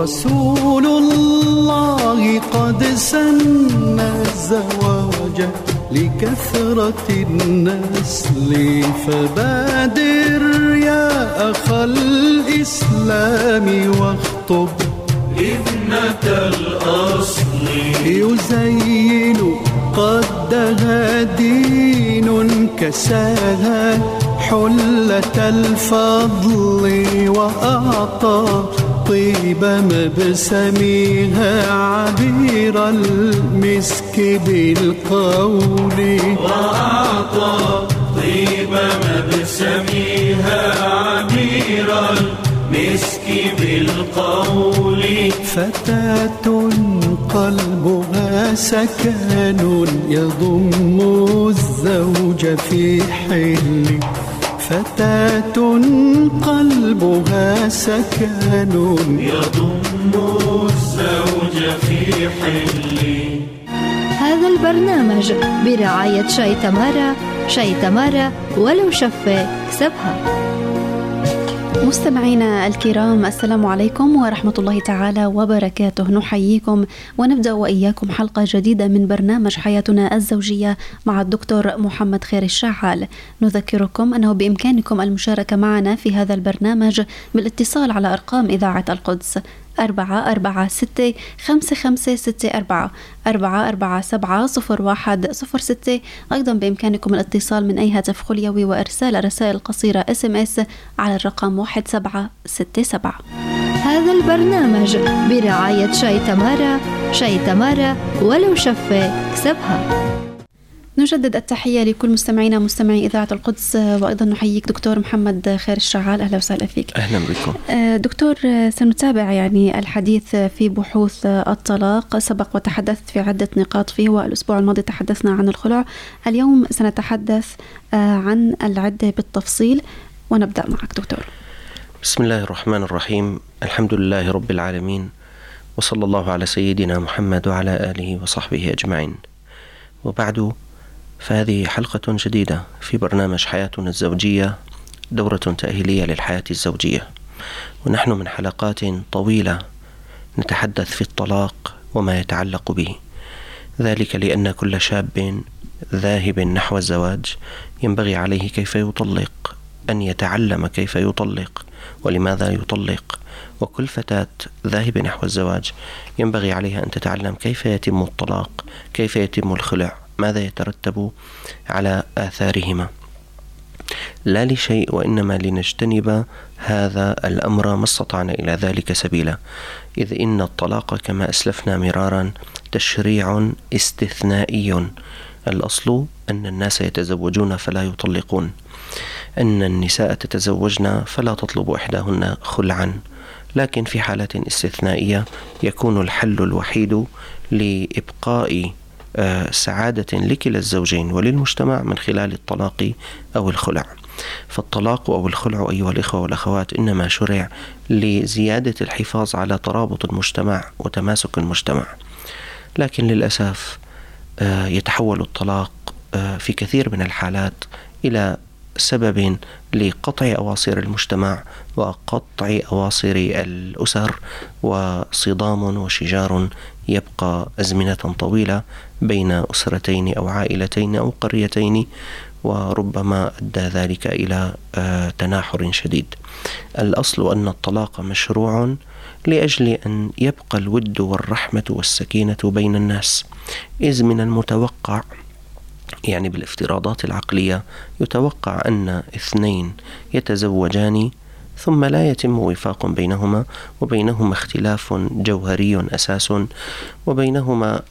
رسول الله قد سن الزواج لكثرة النسل، فبادر يا أخ الإسلام واخطب ابنة الأصل. يزين قدها دين كساها حلة الفضل، وأعطى طيب مبسمها عبير المسك بالقول. وأعطى طيب مبسمها عبير المسك بالقول. فتاة قلبها سكن يضم الزوج في حل، فتاة قلبها سكن يضم الزوج في حل. هذا البرنامج برعاية شاي تمارا. شاي تمارا ولو شفة كسبها. مستمعينا الكرام، السلام عليكم ورحمة الله تعالى وبركاته. نحييكم ونبدأ وإياكم حلقة جديدة من برنامج حياتنا الزوجية مع الدكتور محمد خير الشعال. نذكركم أنه بإمكانكم المشاركة معنا في هذا البرنامج بالاتصال على أرقام إذاعة القدس 446-5564 447-0106. أيضا بإمكانكم الاتصال من أي هاتف خليوي وإرسال رسائل قصيرة SMS على الرقم 1767. هذا البرنامج برعاية شاي تمارا. شاي تمارا ولو شفة كسبها. نجدد التحية لكل مستمعينا مستمعي إذاعة القدس، وأيضا نحييك دكتور محمد خير الشعال. أهلا وسهلا فيك. أهلا بكم دكتور. سنتابع الحديث في بحوث الطلاق. سبق وتحدثت في عدة نقاط فيه، والأسبوع الماضي تحدثنا عن الخلع. اليوم سنتحدث عن العدة بالتفصيل، ونبدأ معك دكتور. بسم الله الرحمن الرحيم. الحمد لله رب العالمين، وصلى الله على سيدنا محمد وعلى آله وصحبه أجمعين، وبعد، فهذه حلقة جديدة في برنامج حياتنا الزوجية، دورة تأهيلية للحياة الزوجية. ونحن من حلقات طويلة نتحدث في الطلاق وما يتعلق به، ذلك لأن كل شاب ذاهب نحو الزواج ينبغي عليه كيف يطلق أن يتعلم كيف يطلق ولماذا يطلق، وكل فتاة ذاهب نحو الزواج ينبغي عليها أن تتعلم كيف يتم الطلاق، كيف يتم الخلع، ماذا يترتب على آثارهما، لا لشيء وإنما لنجتنب هذا الأمر ما استطعنا إلى ذلك سبيلا، إذ إن الطلاق كما أسلفنا مرارا تشريع استثنائي. الأصل أن الناس يتزوجون فلا يطلقون، أن النساء تتزوجن فلا تطلب إحداهن خلعا، لكن في حالة استثنائية يكون الحل الوحيد لإبقاء سعادة لكلا الزوجين وللمجتمع من خلال الطلاق أو الخلع. فالطلاق أو الخلع أيها الإخوة والأخوات إنما شرع لزيادة الحفاظ على ترابط المجتمع وتماسك المجتمع، لكن للأسف يتحول الطلاق في كثير من الحالات إلى سبب لقطع أواصر المجتمع وقطع أواصر الأسر، وصدام وشجار يبقى أزمنة طويلة بين أسرتين أو عائلتين أو قريتين، وربما أدى ذلك إلى تناحر شديد. الأصل أن الطلاق مشروع لأجل أن يبقى الود والرحمة والسكينة بين الناس، إذ من المتوقع بالافتراضات العقلية يتوقع أن اثنين يتزوجان ثم لا يتم وفاق بينهما، وبينهما اختلاف جوهري أساس، وبينهما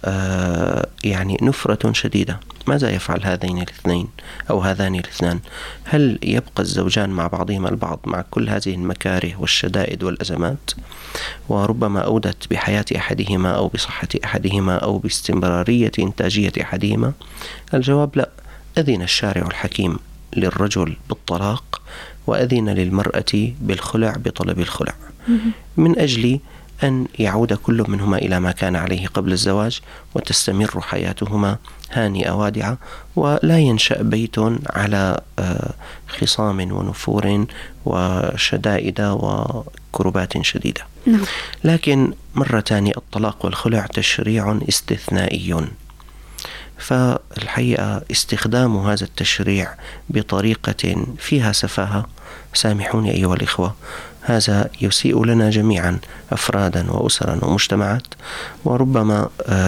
نفرة شديدة. ماذا يفعل هذين الاثنين أو هذان الاثنان؟ هل يبقى الزوجان مع بعضهما البعض مع كل هذه المكاره والشدائد والأزمات، وربما أودت بحياة أحدهما أو بصحة أحدهما أو باستمرارية إنتاجية أحدهما؟ الجواب لا. أذن الشارع الحكيم للرجل بالطلاق، وأذن للمرأة بالخلع بطلب الخلع، من أجل أن يعود كل منهما إلى ما كان عليه قبل الزواج، وتستمر حياتهما هانئة وادعة، ولا ينشأ بيت على خصام ونفور وشدائد كربات شديدة. نعم. لكن مرة تانية الطلاق والخلع تشريع استثنائي، فالحقيقة استخدام هذا التشريع بطريقة فيها سفاهة، سامحوني أيها الإخوة، هذا يسيء لنا جميعا أفرادا وأسرا ومجتمعات، وربما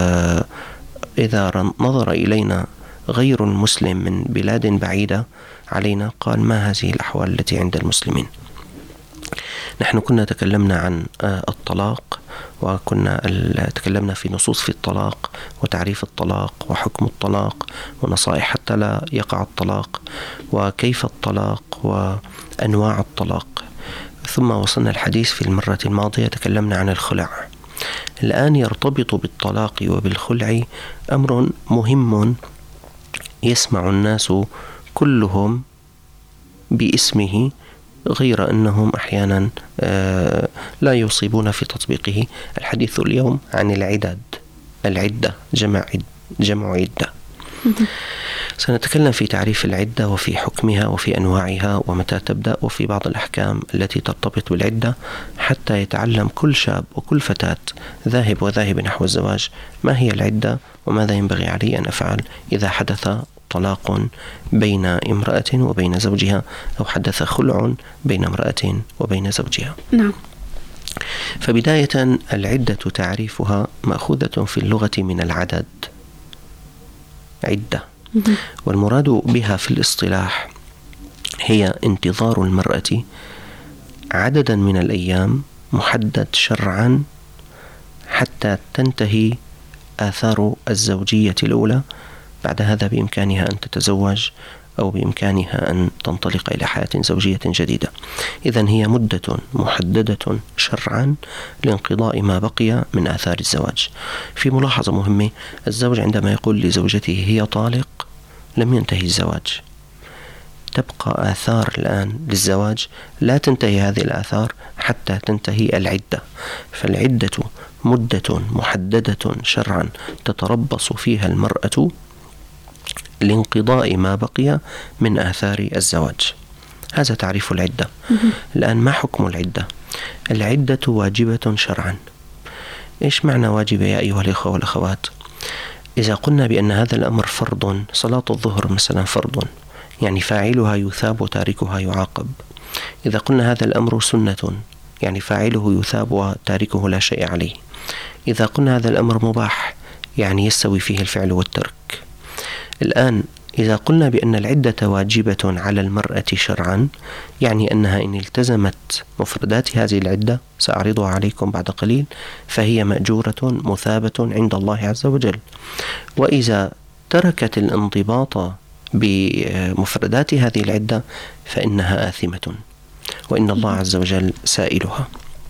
إذا نظر إلينا غير المسلم من بلاد بعيدة علينا قال ما هذه الأحوال التي عند المسلمين. نحن كنا تكلمنا عن الطلاق، وكنا تكلمنا في نصوص في الطلاق وتعريف الطلاق وحكم الطلاق ونصائح حتى لا يقع الطلاق وكيف الطلاق وأنواع الطلاق. ثم وصلنا الحديث في المرة الماضية تكلمنا عن الخلع. الآن يرتبط بالطلاق وبالخلع أمر مهم يسمع الناس كلهم باسمه، غير أنهم أحيانا لا يصيبون في تطبيقه. الحديث اليوم عن العدة جمع عدة. سنتكلم في تعريف العدة وفي حكمها وفي أنواعها ومتى تبدأ وفي بعض الأحكام التي ترتبط بالعدة، حتى يتعلم كل شاب وكل فتاة ذاهب نحو الزواج ما هي العدة وماذا ينبغي عليه أن أفعل إذا حدث طلاق بين امرأة وبين زوجها أو حدث خلع بين امرأة وبين زوجها. نعم. فبداية العدة تعريفها مأخوذة في اللغة من العدد، عدة، والمراد بها في الاصطلاح هي انتظار المرأة عددا من الأيام محدد شرعا حتى تنتهي آثار الزوجية الأولى. بعد هذا بإمكانها أن تتزوج أو بإمكانها أن تنطلق إلى حياة زوجية جديدة. إذن هي مدة محددة شرعا لانقضاء ما بقي من آثار الزواج. في ملاحظة مهمة، الزوج عندما يقول لزوجته هي طالق لم ينتهي الزواج، تبقى آثار الآن للزواج، لا تنتهي هذه الآثار حتى تنتهي العدة. فالعدة مدة محددة شرعا تتربص فيها المرأة لانقضاء ما بقي من آثار الزواج. هذا تعريف العدة. الآن ما حكم العدة؟ العدة واجبة شرعا. إيش معنى واجبة يا أيها الإخوة والأخوات؟ إذا قلنا بأن هذا الأمر فرض، صلاة الظهر مثلا فرض، يعني فاعلها يثاب وتاركها يعاقب. إذا قلنا هذا الأمر سنة، يعني فاعله يثاب وتاركه لا شيء عليه. إذا قلنا هذا الأمر مباح، يعني يستوي فيه الفعل والترك. الآن إذا قلنا بأن العدة واجبة على المرأة شرعا، يعني أنها إن التزمت مفردات هذه العدة، سأعرضها عليكم بعد قليل، فهي مأجورة مثابة عند الله عز وجل. وإذا تركت الانضباط بمفردات هذه العدة فإنها آثمة، وإن الله عز وجل سائلها.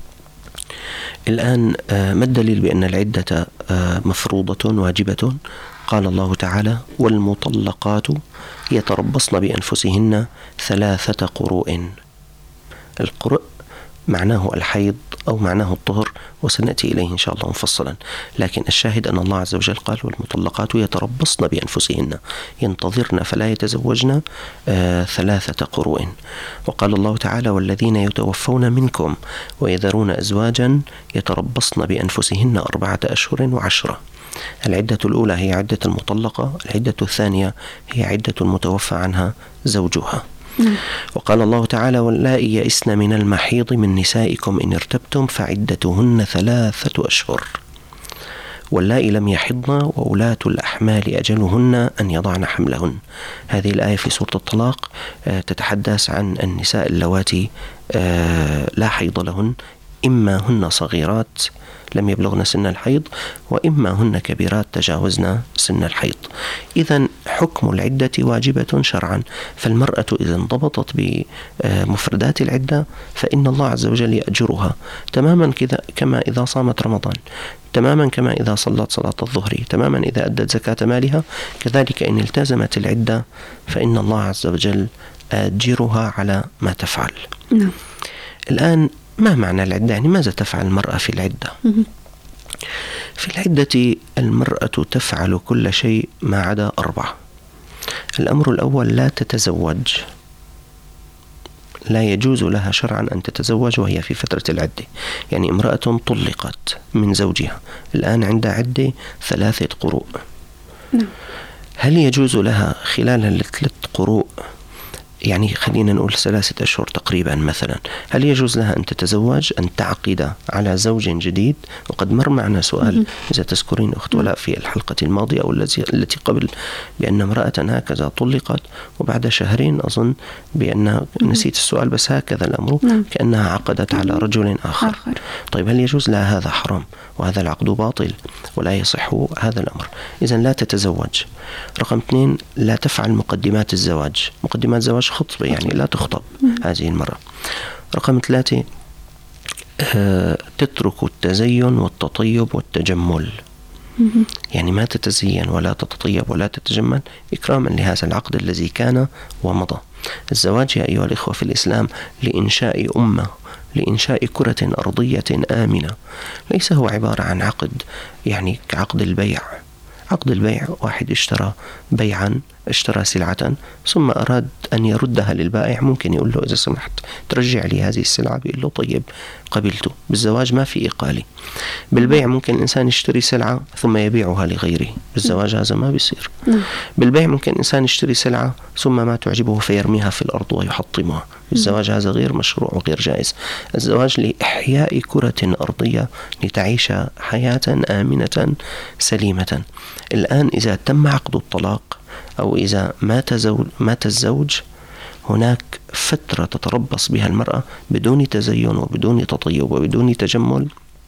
الآن ما الدليل بأن العدة مفروضة واجبة؟ قال الله تعالى: والمطلقات يتربصن بأنفسهن 3 قروء. القرء معناه الحيض أو معناه الطهر، وسنأتي إليه إن شاء الله مفصلا، لكن الشاهد أن الله عز وجل قال: والمطلقات يتربصن بأنفسهن، ينتظرن فلا يتزوجن 3 قروء. وقال الله تعالى: والذين يتوفون منكم ويذرون أزواجا يتربصن بأنفسهن 4 أشهر و10. العدة الأولى هي عدة المطلقة، العدة الثانية هي عدة المتوفى عنها زوجها. وقال الله تعالى: واللائي يئسن من المحيض من نسائكم إن ارتبتم فعدتهن 3 أشهر واللائي لم يحضن وأولاة الأحمال أجلهن أن يضعن حملهن. هذه الآية في سورة الطلاق تتحدث عن النساء اللواتي لا حيض لهن، إما هن صغيرات لم يبلغن سن الحيض، وإما هن كبيرات تجاوزن سن الحيض. إذن حكم العدة واجبة شرعا. فالمرأة إذا انضبطت بمفردات العدة فإن الله عز وجل يأجرها تماما كما إذا صامت رمضان، تماما كما إذا صلت صلاة الظهر، تماما إذا أدت زكاة مالها، كذلك إن التزمت العدة فإن الله عز وجل أجرها على ما تفعل. الآن ما معنى العدة؟ يعني ماذا تفعل المرأة في العدة؟ في العدة المرأة تفعل كل شيء ما عدا 4. الأمر الأول: لا تتزوج لا يجوز لها شرعا أن تتزوج وهي في فترة العدة. يعني امرأة طلقت من زوجها الآن عندها عدة 3 قروء، هل يجوز لها خلال 3 قروء، يعني خلينا نقول 3 أشهر تقريبا مثلا، هل يجوز لها أن تتزوج، أن تعقد على زوج جديد؟ وقد مر معنا سؤال إذا تذكرين أخت ولاء في الحلقة الماضية أو التي قبل بأن امرأة هكذا طلقت وبعد 2 شهر أظن بأن نسيت السؤال بس هكذا الأمر كأنها عقدت على رجل آخر. طيب هل يجوز لها؟ هذا حرام وهذا العقد باطل ولا يصح هذا الأمر. إذن لا تتزوج. رقم 2 لا تفعل مقدمات الزواج. مقدمات زواج خطبة، يعني لا تخطب هذه المرة. رقم 3 تترك التزين والتطيب والتجمل، يعني ما تتزين ولا تتطيب ولا تتجمل إكراما لهذا العقد الذي كان ومضى. الزواج يا أيها الإخوة في الإسلام لإنشاء أمة، لإنشاء كرة أرضية آمنة، ليس هو عبارة عن عقد يعني كعقد البيع. عقد البيع واحد اشترى بيعا، اشترى سلعة ثم أراد أن يردها للبائع، ممكن يقول له إذا سمحت ترجع لي هذه السلعة، بيقول له طيب قبلته. بالزواج ما في إقالة. بالبيع ممكن الإنسان يشتري سلعة ثم يبيعها لغيره، بالزواج هذا ما بيصير. بالبيع ممكن الإنسان يشتري سلعة ثم ما تعجبه فيرميها في الأرض ويحطمها، بالزواج هذا غير مشروع وغير جائز. الزواج لإحياء كرة أرضية لتعيش حياة آمنة سليمة. الآن إذا تم عقد الطلاق أو إذا مات الزوج، هناك فترة تتربص بها المرأة بدون تزين وبدون تطيب وبدون تجمل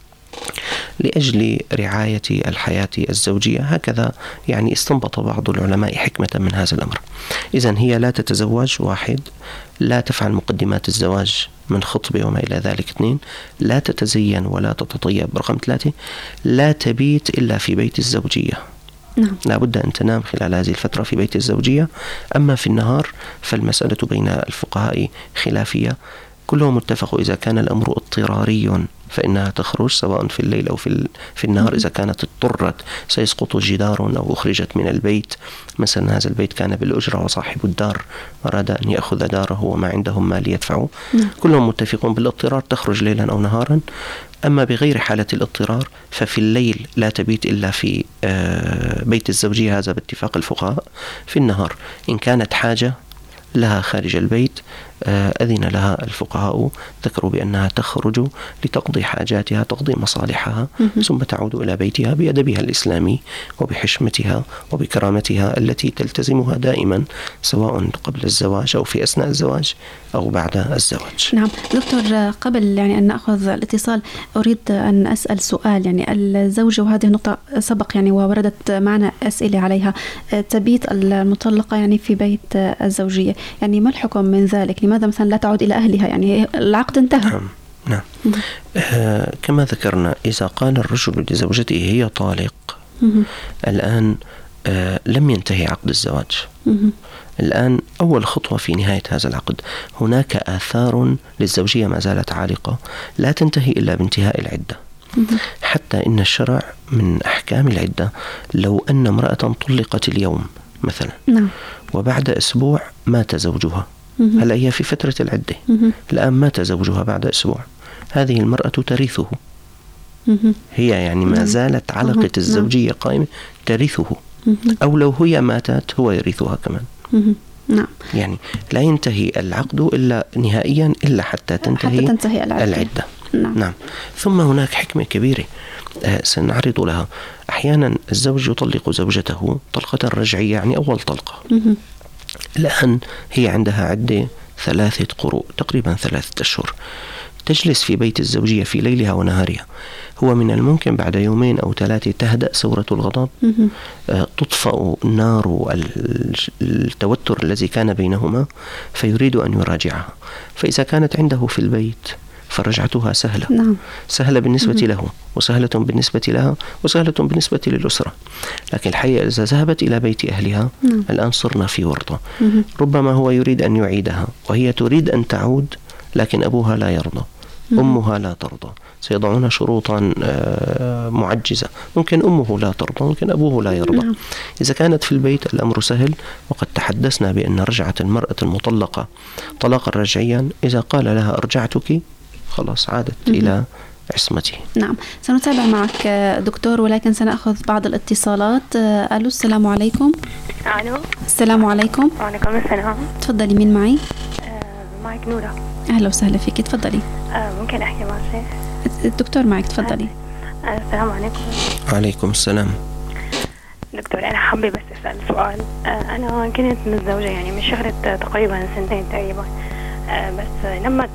لأجل رعاية الحياة الزوجية. هكذا يعني استنبط بعض العلماء حكمة من هذا الأمر. إذن هي لا تتزوج، 1 لا تفعل مقدمات الزواج من خطبة وما إلى ذلك، 2 لا تتزين ولا تتطيب، رقم 3 لا تبيت إلا في بيت الزوجية. لا بد أن تنام خلال هذه الفترة في بيت الزوجية. أما في النهار فالمسألة بين الفقهاء خلافية، كلهم اتفقوا إذا كان الأمر اضطراري فإنها تخرج سواء في الليل أو في النهار. إذا كانت اضطرت سيسقط جدار أو أخرجت من البيت، مثلا هذا البيت كان بالأجرة وصاحب الدار أراد أن يأخذ داره وما عندهم مال يدفعه، كلهم متفقون بالاضطرار تخرج ليلا أو نهارا. أما بغير حالة الاضطرار ففي الليل لا تبيت إلا في بيت الزوجية، هذا باتفاق الفقهاء. في النهار إن كانت حاجة لها خارج البيت أذن لها الفقهاء، ذكروا بأنها تخرج لتقضي حاجاتها، تقضي مصالحها، ثم تعود إلى بيتها بأدبها الإسلامي وبحشمتها وبكرامتها التي تلتزمها دائما سواء قبل الزواج أو في أثناء الزواج أو بعد الزواج. نعم دكتور، قبل يعني أن نأخذ الاتصال أريد أن أسأل سؤال. يعني الزوجة، وهذه النقطة سبق يعني ووردت معنا أسئلة عليها، تبيت المطلقة يعني في بيت الزوجية، يعني ما الحكم من ذلك؟ لماذا مثلا لا تعود إلى أهلها؟ يعني العقد انتهى. نعم. كما ذكرنا إذا قال الرجل لزوجته هي طالق الآن لم ينتهي عقد الزواج. الآن أول خطوة في نهاية هذا العقد، هناك آثار للزوجية ما زالت عالقة لا تنتهي إلا بانتهاء العدة. حتى إن الشرع من أحكام العدة لو أن امرأة طلقت اليوم مثلا وبعد أسبوع مات زوجها، هل هي في فترة العدة، الآن مات زوجها بعد أسبوع، هذه المرأة ترثه. هي يعني ما زالت علقة الزوجية قائمة، ترثه، أو لو هي ماتت هو يرثها كمان. نعم. يعني لا ينتهي العقد إلا نهائيا إلا حتى تنتهي العدة. نعم. ثم هناك حكمة كبيرة سنعرض لها. أحيانا الزوج يطلق زوجته طلقة رجعية، يعني أول طلقة. الآن هي عندها عدة 3 قروء تقريبا 3 أشهر، تجلس في بيت الزوجية في ليلها ونهارها. هو من الممكن بعد 2 أو 3 تهدأ ثورة الغضب، تطفأ نار التوتر الذي كان بينهما، فيريد أن يراجعها. فإذا كانت عنده في البيت فرجعتها سهلة. سهلة بالنسبة له وسهلة بالنسبة لها وسهلة بالنسبة للأسرة. لكن الحقيقة إذا ذهبت إلى بيت أهلها الآن صرنا في ورطة. ربما هو يريد أن يعيدها وهي تريد أن تعود، لكن أبوها لا يرضى، أمها لا ترضى، سيضعون شروطا معجزة، ممكن أمه لا ترضى، ممكن أبوه لا يرضى. إذا كانت في البيت الأمر سهل، وقد تحدثنا بأن رجعة المرأة المطلقة طلاقا رجعيا إذا قال لها أرجعتك خلاص عادت إلى عصمته. نعم، سنتابع معك دكتور، ولكن سنأخذ بعض الاتصالات. ألو، السلام عليكم. ألو، السلام عليكم. وعليكم السلام. تفضلي، مين معي؟ معك نورة. أهلا وسهلا فيك، تفضلي. ممكن أحكي مع الشيخ؟ الدكتور معك، تفضلي. السلام عليكم. عليكم السلام. دكتور، أنا حابة بس أسأل سؤال. أنا كنت متزوجة يعني من شهر تقريبا 2 تقريبا، بس لما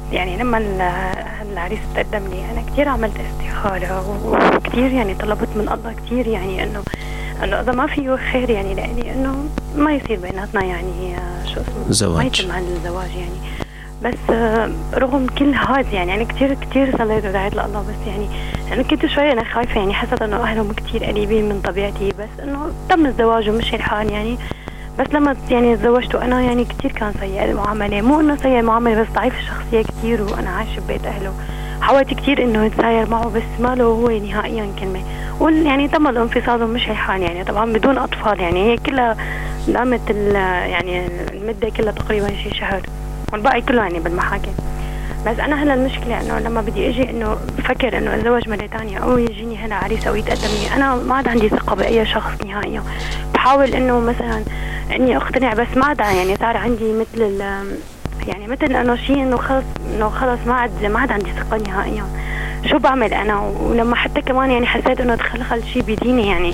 العريس تقدم لي أنا كتير عملت استخارة وكتير يعني طلبت من الله كتير يعني إنه إذا ما فيه خير يعني لأني إنه ما يصير بيناتنا يعني شو اسمه زواج، ما يتم عن الزواج يعني. بس رغم كل هذا يعني أنا كتير صليت ودعيت لله، بس يعني أنا كنت شوية أنا خايفة يعني، حسيت إنه أهلهم كتير قريبين من طبيعتي، بس إنه تم الزواج ومشي الحال يعني. بس لما يعني تزوجت أنا يعني كتير كان سيء المعاملة، مو إنه سيء المعاملة بس ضعيف الشخصية كتير، وأنا عايشة ببيت أهله. حاولت كتير إنه أتساير معه بس ما له هو نهائيا كلمة، يعني تم الانفصال ومشي الحال يعني، طبعا بدون أطفال يعني. هي كلها دامت يعني المدة كلها تقريبا شي شهر، والباقي كله يعني بالمحاكم. بس أنا هلا المشكلة إنه لما بدي أجي إنه بفكر إنه أتزوج مرة تانية أو يجيني هلا عريس أو يتقدم لي، أنا ما عاد عندي ثقة بأي شخص نهائيا. بحاول إنه مثلا إني أقتنع، بس ما عاد يعني صار عندي مثل يعني مثل إنه شيء إنه خلص ما عاد عندي ثقة نهائيا. شو بعمل أنا؟ ولما حتى كمان يعني حسيت إنه تخلخل شيء بديني يعني،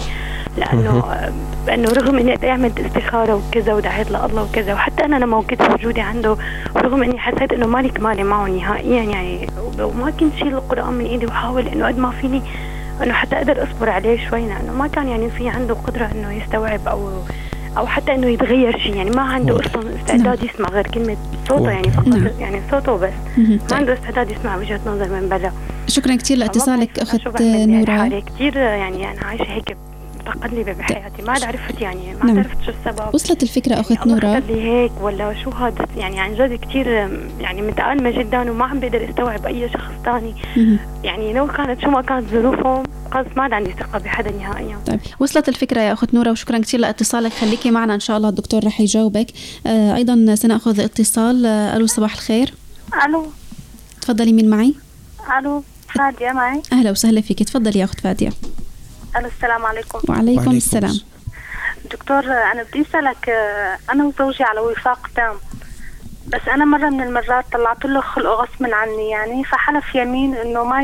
لأنه رغم إني عملت استخارة وكذا ودعيت لله وكذا، وحتى أنا لما كنت موجودة عنده ورغم إني حسيت إنه مالي كمالي معه نهائيا يعني، وما كنت شيل القرآن من إيدي، وحاول إنه قد ما فيني إنه حتى أقدر أصبر عليه شوي، لأنه ما كان يعني في عنده قدرة إنه يستوعب أو حتى إنه يتغير شيء يعني. ما عنده أصلا استعداد يسمع غير كلمة صوته يعني فقط يعني صوته بس، ما عنده استعداد يسمع وجهة نظر من برا. شكرا كتير لاتصالك أخت نورة. كتير يعني أنا عايشة هيك متقلبة بحياتي، ما عرفت يعني ما عرفت شو السبب. وصلت الفكرة أخت نورة؟ الله لي هيك ولا شو هذا يعني؟ عن جد كتير يعني متألمة جدا، وما عم بقدر استوعب أي شخص تاني يعني. لو كانت شو ما كانت ظروفهم خلص ما عندي ثقة بحدا نهائيا. طيب، وصلت الفكرة يا أخت نورة، وشكرا كتير لاتصالك. خليكي معنا إن شاء الله، الدكتور رح يجاوبك. أيضا سنأخذ اتصال. ألو، صباح الخير. ألو، تفضلي، مين معي؟ ألو، فادية معي. أهلا وسهلا فيك، تفضلي يا أخت فادية. السلام عليكم. وعليكم السلام. دكتور، أنا بدي أسألك، أنا وزوجي على وفاق تام، بس أنا مرة من المرات طلعت له خلقه غصب عني يعني، فحلف يمين إنه ما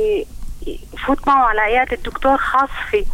يفوت معه على عيادة الدكتور خاص فيه.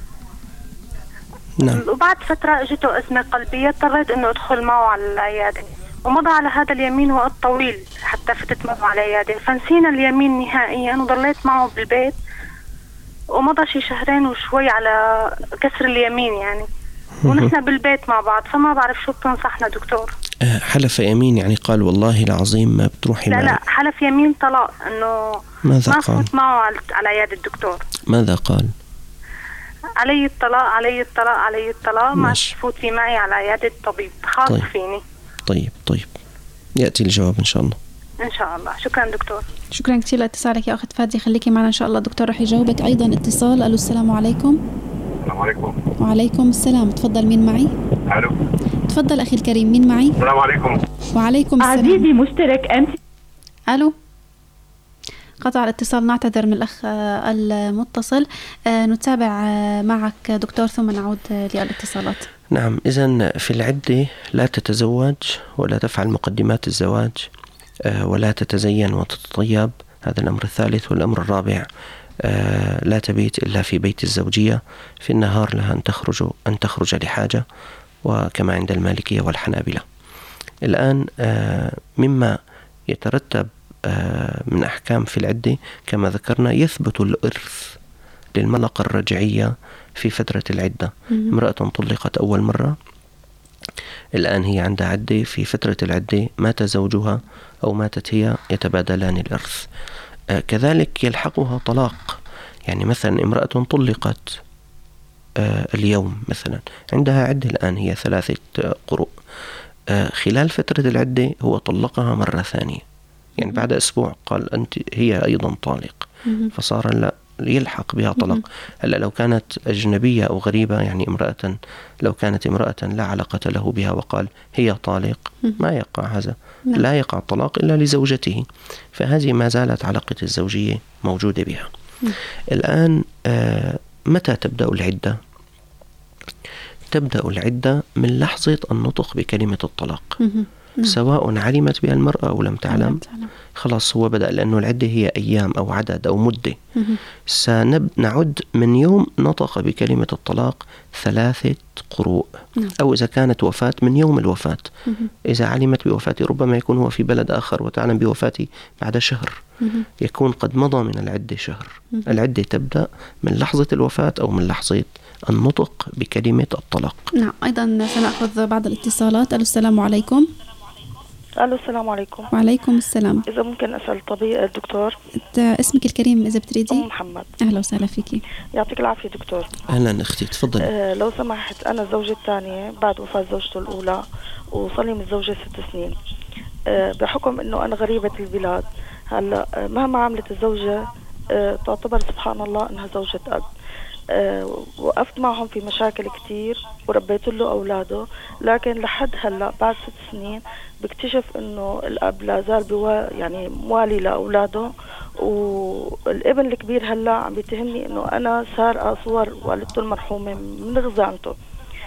نعم. وبعد فترة اجته أزمة قلبية، اضطريت إنه أدخل معه على العيادة، ومضى على هذا اليمين وقت طويل حتى فتت معه على العيادة، فنسينا اليمين نهائيا وضليت معه بالبيت، ومضى شي 2 شهر وشوي على كسر اليمين يعني، ونحن بالبيت مع بعض، فما بعرف شو بتنصحنا دكتور. حلف يمين يعني قال والله العظيم ما بتروحي معي؟ لا، حلف يمين طلاق، انه ما فوت معه على عيادة الدكتور. ماذا قال؟ علي الطلاق ما تفوتي معي على عيادة الطبيب خاص فيني. طيب يأتي الجواب إن شاء الله. إن شاء الله. شكرا دكتور. شكرا كثير لاتصالك يا أخت فادية، خليكي معنا إن شاء الله، الدكتور رح يجاوبك. أيضا اتصال. ألو، السلام عليكم. السلام عليكم. وعليكم السلام، تفضل، مين معي؟ ألو، تفضل أخي الكريم، مين معي؟ السلام عليكم. وعليكم السلام. عزيزي مشترك أنت. ألو، قطع الاتصال، نعتذر من الأخ المتصل. نتابع معك دكتور ثم نعود للاتصالات. نعم، إذن في العدة لا تتزوج ولا تفعل مقدمات الزواج ولا تتزين وتتطيب، هذا الأمر الثالث. والأمر الرابع لا تبيت إلا في بيت الزوجية، في النهار لها أن تخرج لحاجة، وكما عند المالكية والحنابلة. الآن مما يترتب من أحكام في العدة كما ذكرنا، يثبت الإرث للمطلقة الرجعية في فترة العدة. امرأة طلقت أول مرة، الآن هي عندها عدة، في فترة العدة مات زوجها أو ماتت هي، يتبادلان الإرث. كذلك يلحقها طلاق، يعني مثلا امرأة طلقت اليوم مثلا، عندها عدة الآن هي 3 قروء، خلال فترة العدة هو طلقها مرة ثانية، يعني بعد أسبوع قال أنت هي أيضا طالق، فصار لا يلحق بها طلاق. هلا لو كانت أجنبية أو غريبة، يعني امرأة، لو كانت امرأة لا علاقة له بها وقال هي طالق، ما يقع هذا، لا يقع الطلاق إلا لزوجته، فهذه ما زالت علاقة الزوجية موجودة بها. الآن متى تبدأ العدة؟ تبدأ العدة من لحظة النطق بكلمة الطلاق، سواء علمت بها المرأة أو لم تعلم، خلاص هو بدأ، لأنه العدة هي أيام أو عدد أو مدة. سنعد من يوم نطق بكلمة الطلاق 3 قروء، أو إذا كانت وفاة من يوم الوفاة. إذا علمت بوفاته ربما يكون هو في بلد آخر وتعلم بوفاته بعد شهر، يكون قد مضى من العدة شهر. العدة تبدأ من لحظة الوفاة أو من لحظة النطق بكلمة الطلاق. نعم. أيضا سنأخذ بعض الاتصالات. السلام عليكم. الو السلام عليكم. وعليكم السلام. اذا ممكن اسال طبيب الدكتور اسمك الكريم اذا بتريدي؟ محمد. اهلا وسهلا فيكي. يعطيك العافيه دكتور. اهلا اختي تفضلي. لو سمحت، انا الزوجه الثانيه بعد وفاه زوجته الاولى، وصار لي متزوجه 6 سنين. بحكم انه انا غريبه البلاد، هلا مهما عملت الزوجه تعتبر سبحان الله انها زوجة اب. وقفت معهم في مشاكل كتير وربيت له أولاده، لكن لحد هلا بعد 6 سنين بكتشف إنه الأب لا زال يعني موالي لأولاده، والابن الكبير هلا عم بيتهمني إنه أنا سارقة صور والدته المرحومة من غزانته.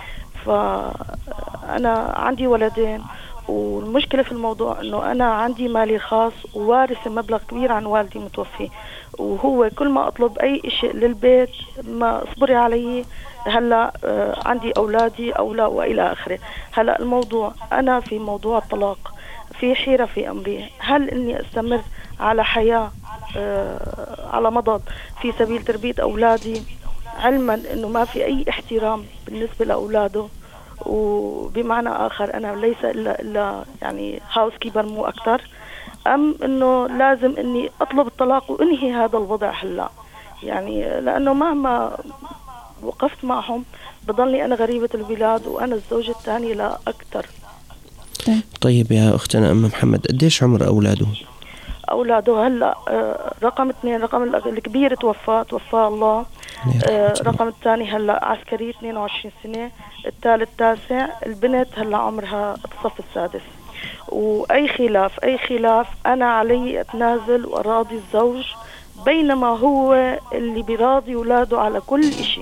فأنا عندي ولدين، والمشكلة في الموضوع إنه أنا عندي مالي خاص ووارث مبلغ كبير عن والدي متوفي، وهو كل ما أطلب أي شيء للبيت ما اصبري علي، هلا عندي أولادي أو لا وإلى آخره. هلا الموضوع أنا في موضوع الطلاق في حيرة في أمري، هل إني أستمر على حياة على مضض في سبيل تربية أولادي، علما إنه ما في أي احترام بالنسبة لأولاده، وبمعنى آخر أنا ليس إلا يعني هاوس كيبر مو أكتر، أم إنه لازم إني أطلب الطلاق وإنهي هذا الوضع هلا، يعني لأنه مهما وقفت معهم بضلني أنا غريبة البلاد وأنا الزوجة الثانية لا أكتر. طيب يا أختنا أم محمد، قديش عمر أولاده؟ أولاده هلا رقم 2، رقم الكبير توفى الله، رقم الثاني هلا عسكري 22 سنة، الثالث 9، البنت هلا عمرها الصف السادس. وأي خلاف أنا علي أتنازل وأراضي الزوج، بينما هو اللي بيراضي أولاده على كل إشي.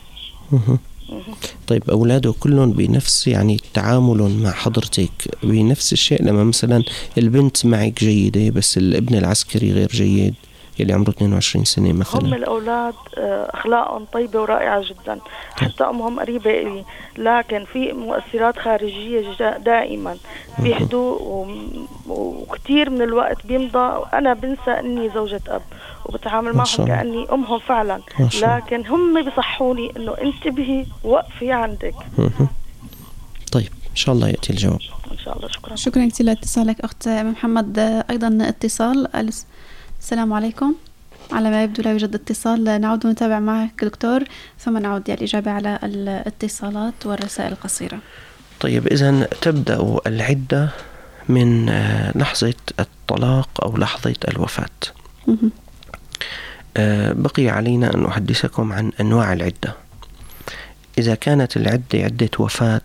طيب أولاده كلهم بنفس يعني تعامل مع حضرتك بنفس الشيء؟ لما مثلا البنت معك جيدة بس الابن العسكري غير جيد اللي عمره 22 سنة مثلا؟ هم الأولاد أخلاقهم طيبة ورائعة جدا، حتى أمهم قريبة إلي، لكن في مؤثرات خارجية دائما، بيحدوا وكتير من الوقت بيمضى أنا بنسى أني زوجة أب وبتعامل معهم كأني أمهم فعلا، لكن هم بيصحوني أنه انتبهي وقفي عندك. طيب إن شاء الله يأتي الجواب إن شاء الله. شكرا كثير لاتصالك أخت محمد. أيضا اتصال. السلام عليكم. على ما يبدو لا يوجد اتصال، نعود ونتابع معك دكتور ثم نعود الإجابة على الاتصالات والرسائل القصيرة. طيب إذن تبدأ العدة من لحظة الطلاق أو لحظة الوفاة. بقي علينا أن أحدثكم عن أنواع العدة. إذا كانت العدة عدة وفاة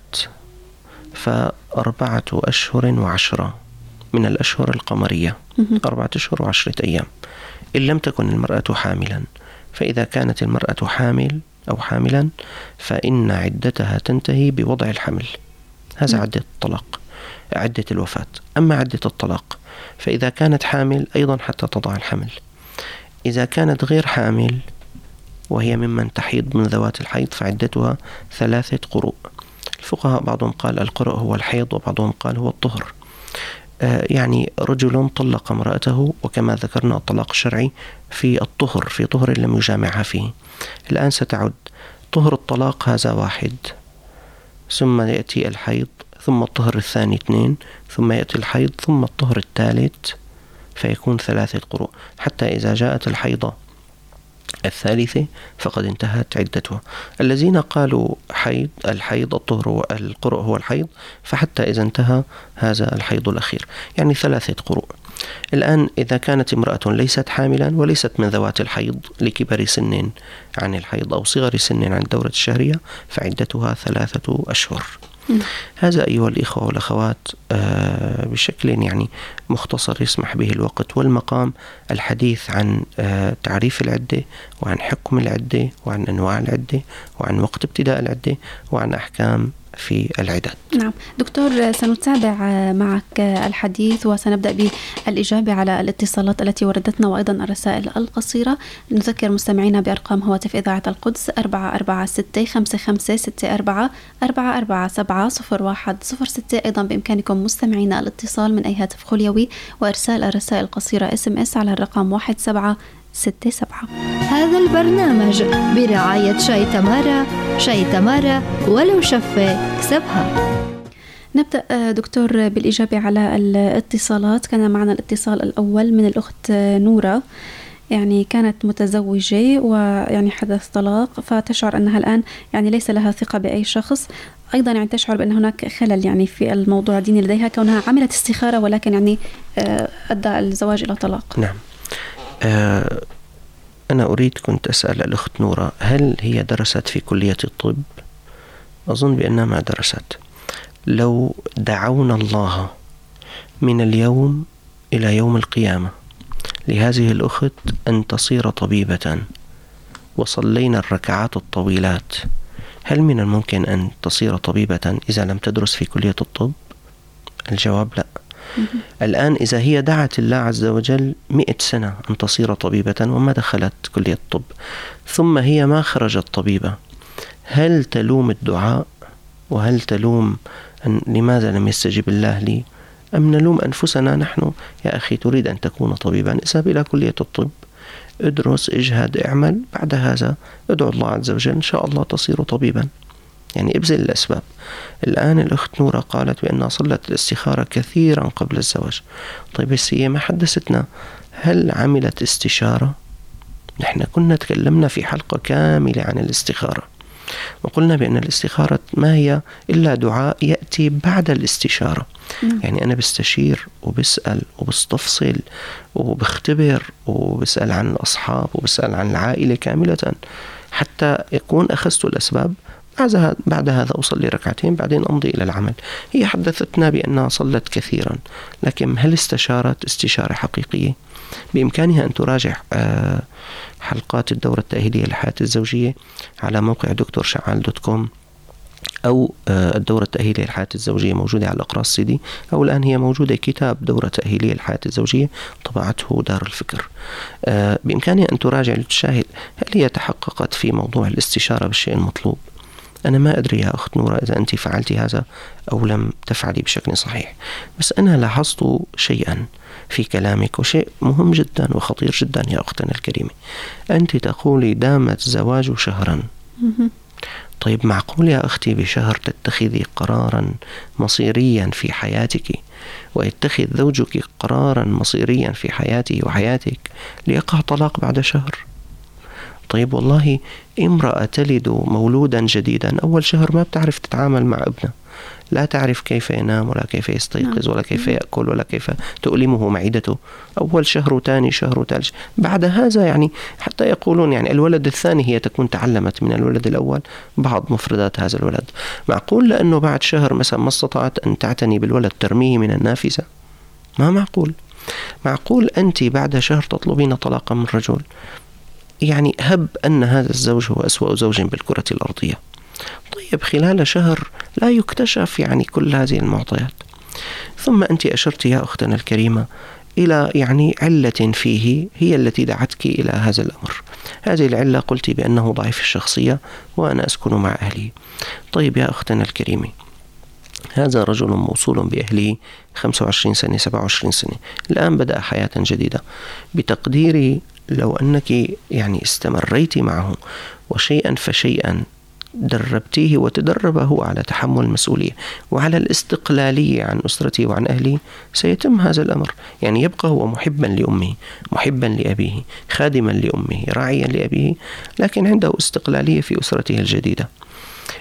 ف4 أشهر و10 من الأشهر القمرية، 4 أشهر و10 أيام، إن لم تكن المرأة حاملا. فإذا كانت المرأة حامل أو حاملا فإن عدتها تنتهي بوضع الحمل. هذا عدة الطلاق، عدة الوفاة. أما عدة الطلاق فإذا كانت حامل أيضا حتى تضع الحمل. إذا كانت غير حامل وهي ممن تحيض من ذوات الحيض فعدتها 3 قروء. الفقهاء بعضهم قال القرء هو الحيض وبعضهم قال هو الطهر. يعني رجل طلق امرأته، وكما ذكرنا الطلاق الشرعي في الطهر، في طهر لم يجامعها فيه. الآن ستعد طهر الطلاق هذا 1، ثم يأتي الحيض، ثم الطهر الثاني 2، ثم يأتي الحيض، ثم الطهر الثالث، فيكون 3 قروء، حتى إذا جاءت الحيضة الثالثة فقد انتهت عدتها. الذين قالوا الحيض الطهر القرء هو الحيض، فحتى إذا انتهى هذا الحيض الأخير، يعني 3 قروء. الآن إذا كانت امرأة ليست حاملا وليست من ذوات الحيض لكبر سن عن الحيض أو صغر سن عن الدورة الشهرية فعدتها 3 أشهر. هذا أيها الإخوة والأخوات بشكل يعني مختصر يسمح به الوقت والمقام الحديث عن تعريف العدة وعن حكم العدة وعن أنواع العدة وعن وقت ابتداء العدة وعن أحكام في العدد. نعم دكتور، سنتابع معك الحديث وسنبدأ بالإجابة على الاتصالات التي وردتنا وأيضا الرسائل القصيرة. نذكر مستمعينا بأرقام هواتف إذاعة القدس 446-5564 447-0106. أيضا بإمكانكم مستمعينا الاتصال من أي هاتف خليوي وإرسال الرسائل القصيرة SMS على الرقم 1767. هذا البرنامج برعاية شاي تمارا. شاي تمارا ولو شفة كسبها. نبدأ دكتور بالإجابة على الاتصالات. كان معنا الاتصال الأول من الأخت نورة، يعني كانت متزوجة ويعني حدث طلاق، فتشعر أنها الآن يعني ليس لها ثقة بأي شخص. أيضا يعني تشعر بأن هناك خلل يعني في الموضوع الديني لديها كونها عملت استخارة ولكن يعني أدى الزواج إلى طلاق. نعم. أنا كنت أسأل الأخت نورة هل هي درست في كلية الطب؟ أظن بأنها ما درست. لو دعونا الله من اليوم إلى يوم القيامة لهذه الأخت أن تصير طبيبة وصلينا الركعات الطويلات، هل من الممكن أن تصير طبيبة إذا لم تدرس في كلية الطب؟ الجواب لا. الآن إذا هي دعت الله عز وجل 100 سنة أن تصير طبيبة وما دخلت كلية الطب ثم هي ما خرجت طبيبة، هل تلوم الدعاء وهل تلوم أن لماذا لم يستجب الله لي، أم نلوم أنفسنا نحن؟ يا أخي تريد أن تكون طبيبا اذهب إلى كلية الطب، ادرس، اجهد، اعمل، بعد هذا ادعو الله عز وجل إن شاء الله تصير طبيبا. يعني ابذل الأسباب. الآن الأخت نورة قالت بأنها صلت الاستخارة كثيرا قبل الزواج. طيب بس هي ما حدثتنا هل عملت استشارة؟ نحن كنا تكلمنا في حلقة كاملة عن الاستخارة وقلنا بأن الاستخارة ما هي إلا دعاء يأتي بعد الاستشارة. يعني أنا بستشير وبسأل وبستفصل وبختبر وبسأل عن الأصحاب وبسأل عن العائلة كاملة حتى يكون أخذت الأسباب. بعد هذا أصلي ركعتين بعدين أمضي إلى العمل. هي حدثتنا بأنها صلت كثيرا، لكن هل استشارت استشارة حقيقية؟ بإمكانها أن تراجع حلقات الدورة التأهيلية للحياة الزوجية على موقع دكتورشعال.com أو الدورة التأهيلية للحياة الزوجية موجودة على الأقراص CD، أو الآن هي موجودة كتاب دورة تأهيلية للحياة الزوجية طبعته دار الفكر. بإمكانها أن تراجع لتشاهد هل هي تحققت في موضوع الاستشارة بالشيء المطلوب. أنا ما أدري يا أخت نورة إذا أنت فعلتي هذا أو لم تفعلي بشكل صحيح، بس أنا لاحظت شيئا في كلامك وشيء مهم جدا وخطير جدا يا أختنا الكريمة. أنت تقولي دامت الزواج شهرا. طيب معقول يا أختي بشهر تتخذي قرارا مصيريا في حياتك ويتخذ زوجك قرارا مصيريا في حياته وحياتك ليقع طلاق بعد شهر؟ طيب والله امرأة تلد مولودا جديدا أول شهر ما بتعرف تتعامل مع ابنها، لا تعرف كيف ينام ولا كيف يستيقظ ولا كيف يأكل ولا كيف تؤلمه معدته. أول شهر وثاني شهر وثالث. بعد هذا يعني حتى يقولون يعني الولد الثاني هي تكون تعلمت من الولد الأول بعض مفردات هذا الولد. معقول لأنه بعد شهر مثلا ما استطعت أن تعتني بالولد ترميه من النافذة؟ ما معقول. معقول أنت بعد شهر تطلبين طلاقا من رجل؟ يعني هب أن هذا الزوج هو أسوأ زوج بالكرة الأرضية. طيب خلال شهر لا يكتشف يعني كل هذه المعطيات. ثم أنت أشرت يا أختنا الكريمة إلى يعني علة فيه هي التي دعتك إلى هذا الأمر. هذه العلة قلت بأنه ضعيف الشخصية وأنا أسكن مع أهلي. طيب يا أختنا الكريمة، هذا رجل موصول بأهله 25 سنة 27 سنة، الآن بدأ حياة جديدة. بتقديري لو أنك يعني استمريت معه وشيئا فشيئا دربتيه وتدربه على تحمل المسؤولية وعلى الاستقلالية عن أسرته وعن أهله سيتم هذا الأمر. يعني يبقى هو محبا لأمه، محبا لأبيه، خادما لأمه، راعيا لأبيه، لكن عنده استقلالية في أسرته الجديدة.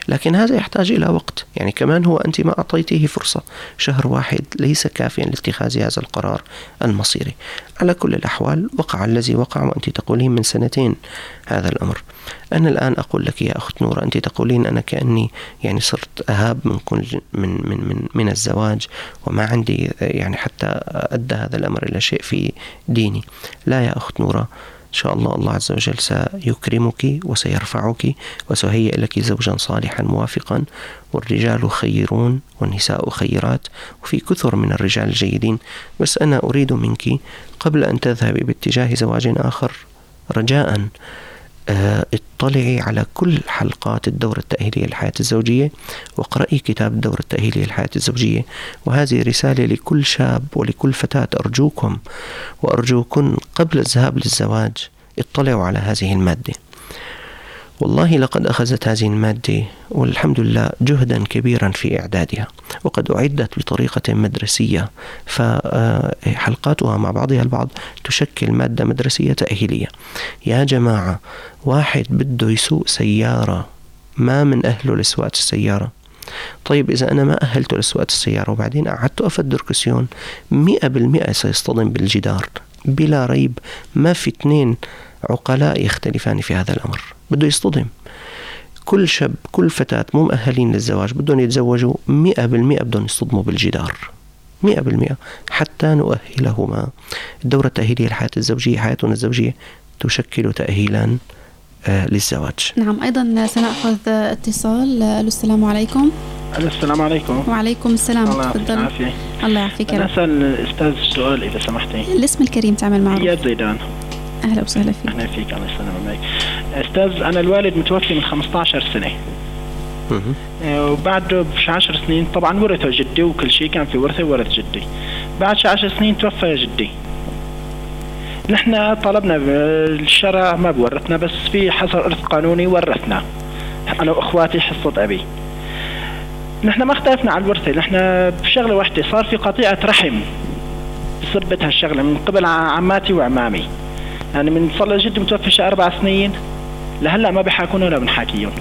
لكن هذا يحتاج إلى وقت. يعني كمان هو أنت ما أعطيته فرصة، شهر واحد ليس كافيا لاتخاذ هذا القرار المصيري. على كل الأحوال وقع الذي وقع، وأنت تقولين من 2 هذا الأمر. أنا الآن أقول لك يا أخت نورة، أنت تقولين أنا كأني يعني صرت أهاب من كل من الزواج، وما عندي يعني حتى أدى هذا الأمر إلى شيء في ديني. لا يا أخت نورة، إن شاء الله الله عز وجل سيكرمك وسيرفعك وسيهيئ لك زوجا صالحا موافقا، والرجال خيرون والنساء خيرات، وفي كثر من الرجال الجيدين. بس أنا أريد منك قبل أن تذهبي باتجاه زواج آخر رجاء اطلعي على كل حلقات الدورة التأهيلية للحياة الزوجية، واقرأي كتاب الدورة التأهيلية للحياة الزوجية. وهذه رسالة لكل شاب ولكل فتاة، أرجوكم وأرجوكن قبل الذهاب للزواج اطلعوا على هذه المادة. والله لقد أخذت هذه المادة والحمد لله جهدا كبيرا في إعدادها، وقد أعدت بطريقة مدرسية، فحلقاتها مع بعضها البعض تشكل مادة مدرسية تأهيلية. يا جماعة، واحد بده يسوق سيارة ما من أهله لسواقة السيارة. طيب إذا أنا ما أهلته لسواقة السيارة وبعدين قعدت أقف الدركسيون 100% سيصطدم بالجدار بلا ريب. ما في 2 عقلاء يختلفان في هذا الأمر، بده يصطدم. كل شاب كل فتاة مو مؤهلين للزواج بدهم يتزوجوا 100% بدهم يصطدموا بالجدار 100% حتى نؤهلهما. الدورة التأهيلية للحياة الزوجية، حياتنا الزوجية تشكل تأهيلا للزواج. نعم، أيضا سنأخذ اتصال. السلام عليكم. السلام عليكم. وعليكم السلام. تفضل. الله يعافيك. أنا أسأل الأستاذ السؤال إذا سمحتي. الاسم الكريم تعمل معروف. إياد زيدان. أهلا وسهلا فيك. أهلا فيك، الله يسلمك معك. أستاذ، أنا الوالد متوفي من 15 سنة. وبعد 10 سنين طبعا ورثه جدي وكل شيء كان في ورثه ورث جدي. بعد 10 سنين توفى جدي. نحن طلبنا بالشرع ما بورثنا، بس في حصل إرث قانوني ورثنا أنا وأخواتي حصة أبي. نحن ما اختلفنا على الورثة، نحن بشغلة واحدة، صار في قطيعة رحم بسبب هالشغلة من قبل عماتي وعمامي. يعني من صار جدي متوفى 4 سنين لهلا ما بيحاكونا ولا بنحاكيهم.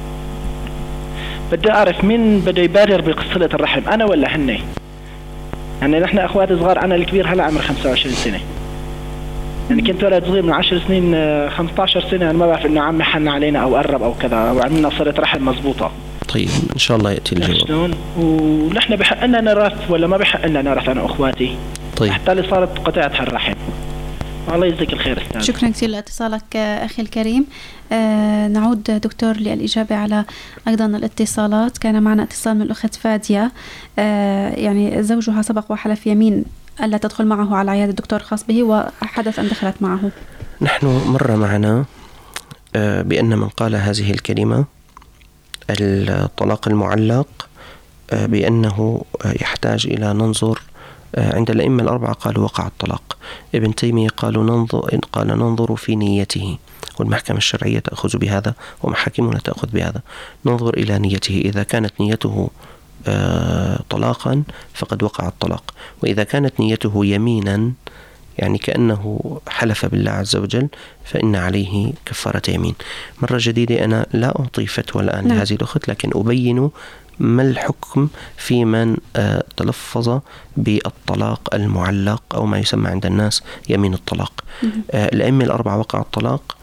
بدي أعرف مين بده يبادر بصلة الرحم، أنا ولا هن؟ يعني نحن أخواتي صغار، أنا الكبير هلا عمري 25 سنة. يعني كنت ولد صغير من 10 سنين 15 سنة، أنا ما بعرف إنه عمي حن علينا أو قرب أو كذا وعملنا صلة رحم مضبوطة. طيب إن شاء الله يأتي الجواب. ونحن بحق لنا نرث ولا ما بحق لنا نرث أنا وأخواتي؟ طيب. حتى اللي صارت قطعة هالرحم. الله يجزيك الخير استاذ. شكرا كثير لاتصالك أخي الكريم. نعود دكتور للإجابة على أيضا الاتصالات. كان معنا اتصال من الأخت فادية، يعني زوجها سبق وحلف يمين ألا تدخل معه على عيادة دكتور خاص به، وحدث أن دخلت معه. نحن مر معنا بأن من قال هذه الكلمة الطلاق المعلق بأنه يحتاج إلى ننظر. عند الأئمة الأربعة قالوا وقع الطلاق. ابن تيمية قال ننظر في نيته، والمحكمة الشرعية تأخذ بهذا ومحاكمنا تأخذ بهذا. ننظر إلى نيته، إذا كانت نيته طلاقا فقد وقع الطلاق، وإذا كانت نيته يمينا يعني كأنه حلف بالله عز وجل فإن عليه كفارة يمين. مرة جديدة أنا لا أعطي فتوى الآن لهذه الأخت، لكن أبين ما الحكم في من تلفظ بالطلاق المعلق أو ما يسمى عند الناس يمين الطلاق. الأئمة الأربعة وقع الطلاق.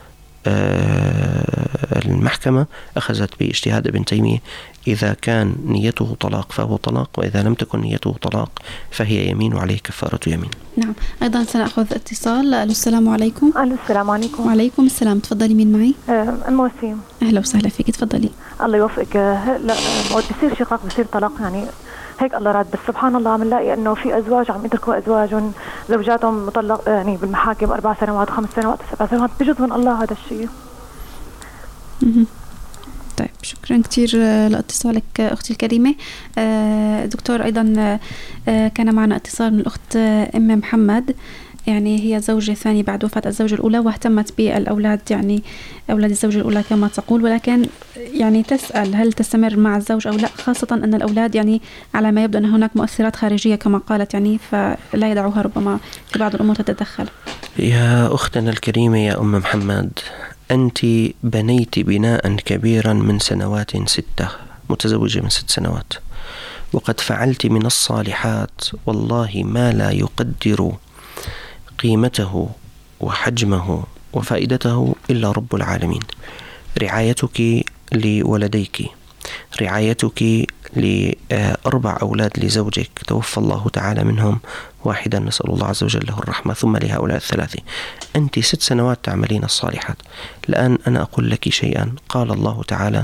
المحكمة أخذت باجتهاد ابن تيمية، إذا كان نيته طلاق فهو طلاق، وإذا لم تكن نيته طلاق فهي يمين وعليه كفارة يمين. نعم، أيضا سنأخذ اتصال. السلام عليكم. السلام عليكم. وعليكم السلام. تفضلي، مين معي؟ الموسيم. أهلا وسهلا فيك، تفضلي. الله يوفقك. لا بصير شقاق بصير طلاق، يعني هيك الله راد. بس سبحان الله عم نلاقي انه في ازواج عم يتركوا ازواجهم زوجاتهم مطلق يعني بالمحاكم 4 سنوات 5 سنوات 7 سنوات. بجوز من الله هذا الشيء. طيب شكرا كثير لاتصالك أختي الكريمة. دكتور، أيضا كان معنا اتصال من الأخت أم محمد، يعني هي زوجة ثانية بعد وفاة الزوجة الأولى، واهتمت بالأولاد، يعني أولاد الزوجة الأولى كما تقول، ولكن يعني تسأل هل تستمر مع الزوج أو لا، خاصة أن الأولاد يعني على ما يبدو أن هناك مؤثرات خارجية كما قالت، يعني فلا يدعوها ربما في بعض الأمور تتدخل. يا أختنا الكريمة يا أم محمد، أنت بنيت بناء كبيرا من سنوات 6، متزوجة من 6 سنوات، وقد فعلت من الصالحات والله ما لا يقدر قيمته وحجمه وفائدته إلا رب العالمين. رعايتك لولديك، رعايتك ل4 أولاد لزوجك توفى الله تعالى منهم واحدا، نسأل الله عز وجل له الرحمة، ثم لهؤلاء 3. أنت 6 سنوات تعملين الصالحات. الآن أنا أقول لك شيئا، قال الله تعالى: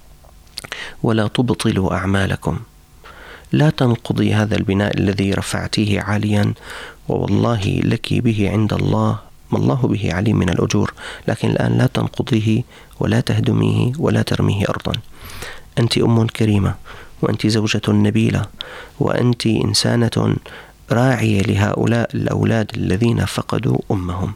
ولا تبطلوا أعمالكم. لا تنقضي هذا البناء الذي رفعتيه عاليا، ووالله لك به عند الله ما الله به عليم من الأجور، لكن الآن لا تنقضيه ولا تهدميه ولا ترميه أرضا. أنت أم كريمة، وأنت زوجة نبيلة، وأنت إنسانة راعية لهؤلاء الأولاد الذين فقدوا أمهم.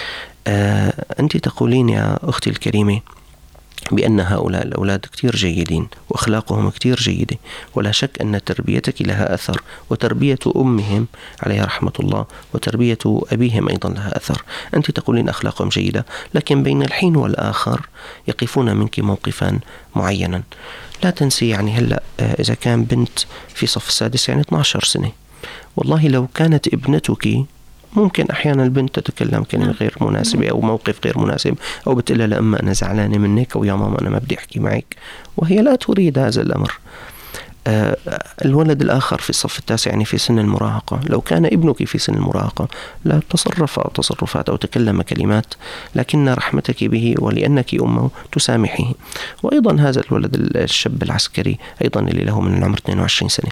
أنت تقولين يا أختي الكريمة بأن هؤلاء الأولاد كتير جيدين وأخلاقهم كتير جيدة، ولا شك أن تربيتك لها أثر، وتربية أمهم عليها رحمة الله وتربية أبيهم أيضا لها أثر. أنت تقولين أخلاقهم جيدة، لكن بين الحين والآخر يقفون منك موقفا معينا. لا تنسي يعني هلأ إذا كان بنت في صف السادس يعني 12 سنة، والله لو كانت ابنتك ممكن أحيانا البنت تتكلم كلمة غير مناسبة أو موقف غير مناسب، أو بتقول لها أما أنا زعلانة منك، أو يا ماما أنا ما بدي أحكي معك، وهي لا تريد هذا الأمر. الولد الآخر في الصف التاسع يعني في سن المراهقة، لو كان ابنك في سن المراهقة لا تصرف تصرفات أو تكلم كلمات، لكن رحمتك به ولأنك أمه تسامحه. وأيضا هذا الولد الشاب العسكري أيضا اللي له من العمر 22 سنة،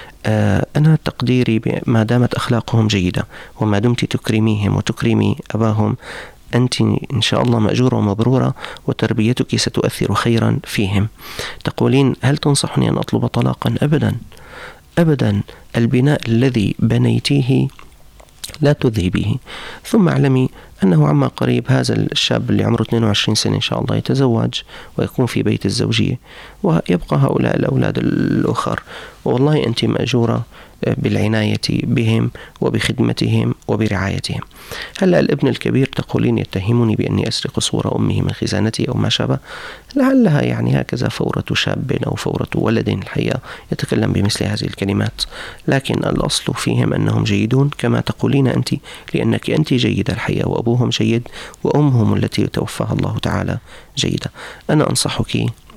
أنا تقديري ما دامت أخلاقهم جيدة وما دمت تكرميهم وتكرمي أباهم، أنت إن شاء الله مأجورة ومبرورة، وتربيتك ستؤثر خيرا فيهم. تقولين هل تنصحني أن أطلب طلاقا؟ أبدا أبدا، البناء الذي بنيتيه لا تذهبيه. ثم اعلمي أنه عما قريب هذا الشاب اللي عمره 22 سنة إن شاء الله يتزوج ويكون في بيت الزوجية، ويبقى هؤلاء الأولاد الآخر، والله أنت مأجورة بالعناية بهم وبخدمتهم وبرعايتهم. هلأ الابن الكبير تقولين يتهمني بأني أسرق صورة أمه من خزانتي أو ما شابه، لعلها يعني هكذا فورة شاب أو فورة ولد الحقيقة يتكلم بمثل هذه الكلمات، لكن الأصل فيهم أنهم جيدون كما تقولين أنت، لأنك أنت جيدة الحقيقة، وأبوهم جيد، وأمهم التي توفاها الله تعالى جيدة. أنا أنصحك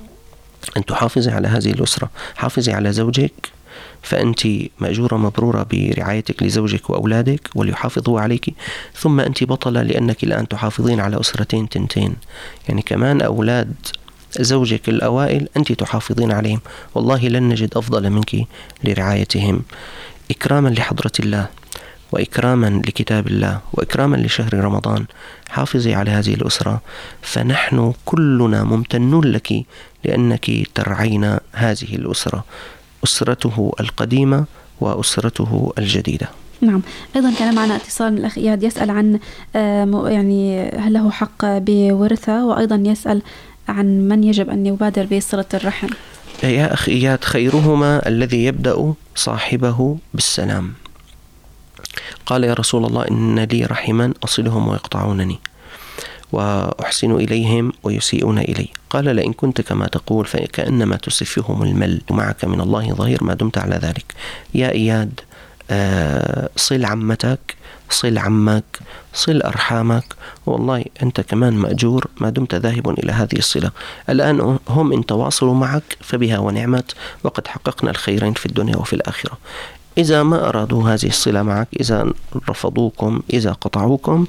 أن تحافظي على هذه الأسرة، حافظي على زوجك، فأنت مأجورة مبرورة برعايتك لزوجك وأولادك وليحافظوا عليك، ثم أنت بطلة لأنك الآن تحافظين على أسرتين تنتين، يعني كمان أولاد زوجك الأوائل أنت تحافظين عليهم، والله لن نجد أفضل منك لرعايتهم. إكراما لحضرة الله وإكراما لكتاب الله وإكراما لشهر رمضان، حافظي على هذه الأسرة، فنحن كلنا ممتنون لك لأنك ترعين هذه الأسرة، أسرته القديمة وأسرته الجديدة. نعم. أيضا كان معنا اتصال من الأخ إياد يسأل عن يعني هل له حق بورثة، وأيضا يسأل عن من يجب أن يبادر بصلة الرحم. يا أخ إياد، خيرهما الذي يبدأ صاحبه بالسلام. قال يا رسول الله إن لي رحما أصلهم ويقطعونني وأحسن إليهم ويسيئون إلي. قال لئن كنت كما تقول فكأنما تسفهم المل، معك من الله ظهير ما دمت على ذلك. يا إياد، صل عمتك، صل عمك، صل أرحامك، والله أنت كمان مأجور ما دمت ذاهب إلى هذه الصلة. الآن هم إن تواصلوا معك فبها ونعمت، وقد حققنا الخيرين في الدنيا وفي الآخرة. إذا ما أرادوا هذه الصلة معك، إذا رفضوكم، إذا قطعوكم،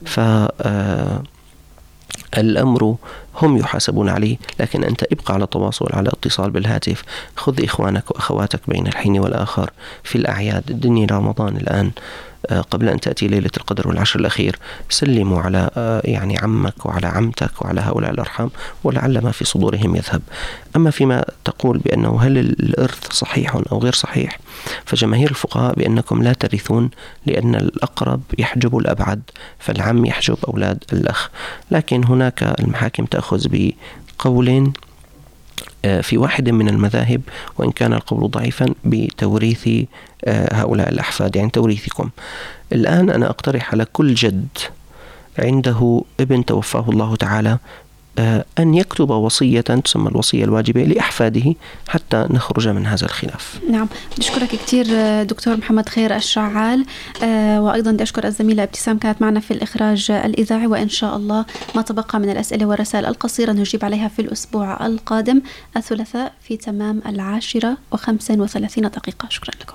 الأمر هم يحاسبون عليه، لكن أنت ابقى على تواصل، على اتصال بالهاتف، خذ إخوانك وأخواتك بين الحين والآخر في الأعياد. الدنيا رمضان الآن قبل أن تأتي ليلة القدر والعشر الأخير، سلموا على يعني عمك وعلى عمتك وعلى هؤلاء الأرحام، ولعل ما في صدورهم يذهب. أما فيما تقول بأنه هل الإرث صحيح أو غير صحيح، فجماهير الفقهاء بأنكم لا ترثون، لأن الأقرب يحجب الأبعد، فالعم يحجب أولاد الأخ. لكن هناك المحاكم تأخذ بقول في واحد من المذاهب، وإن كان القول ضعيفا، بتوريث هؤلاء الأحفاد، يعني توريثكم. الآن أنا أقترح على كل جد عنده ابن توفاه الله تعالى أن يكتب وصية تسمى الوصية الواجبة لأحفاده حتى نخرج من هذا الخلاف. نعم، بشكرك كثير دكتور محمد خير الشعال، وأيضا بدي أشكر الزميلة ابتسام كانت معنا في الإخراج الإذاعي، وإن شاء الله ما تبقى من الأسئلة والرسائل القصيرة نجيب عليها في الأسبوع القادم الثلاثاء في تمام 10:35. شكرا لكم.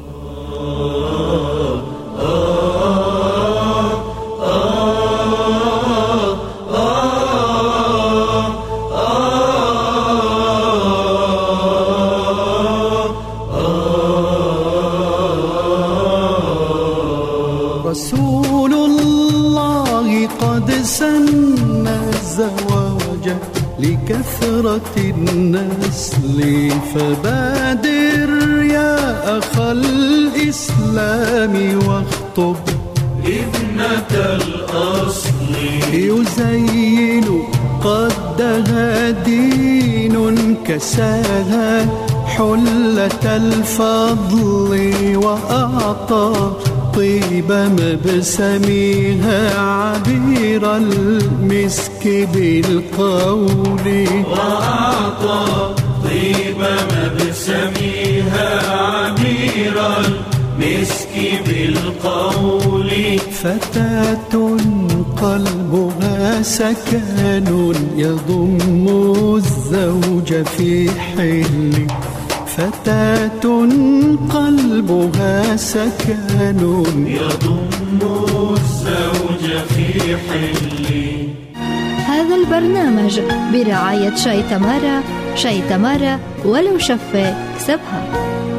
رسول الله قد سن الزواج لكثرة النسل، فبادر يا أخ الإسلام واخطب ابنة الأصل. يزين قدها دين كساها حلة الفضل، وأعطى طيب مبسمها عبير المسك بالقول، وأعطى طيب مبسمها عبير المسك بالقول. فتاة قلبها سكن يضم الزوج في حل، فتاة قلبها سكن يضم الزوج في حل. هذا البرنامج برعاية شاي تمارا، شاي تمارا ولو شفة كسبها.